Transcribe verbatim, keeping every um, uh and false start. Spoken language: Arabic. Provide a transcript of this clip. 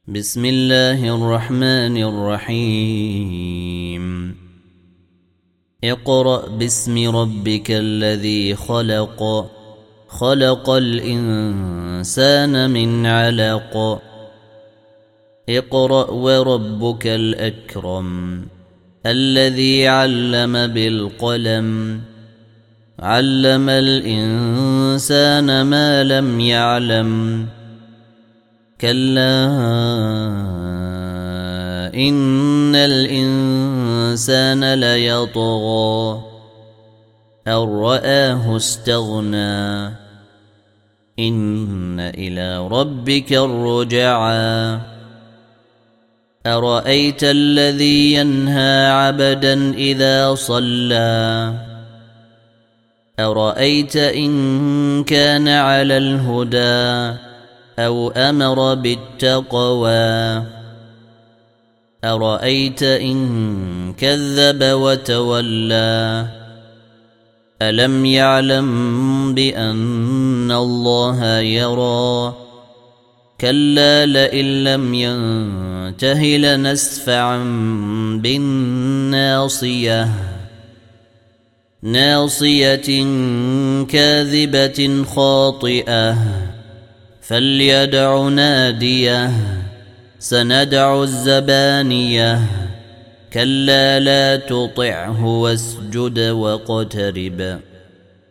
بسم الله الرحمن الرحيم اقرأ باسم ربك الذي خلق خلق الإنسان من علق اقرأ وربك الأكرم الذي علم بالقلم علم الإنسان ما لم يعلم كلا إن الإنسان ليطغى أن رآه استغنى إن إلى ربك الرجعى أرأيت الذي ينهى عبدا إذا صلى أرأيت إن كان على الهدى أو أمر بالتقوى أرأيت إن كذب وتولى ألم يعلم بأن الله يرى كلا لئن لم ينته لنسفعا بالناصية ناصية كاذبة خاطئة فليدع ناديه سندع الزبانية كلا لا تطعه واسجد واقترب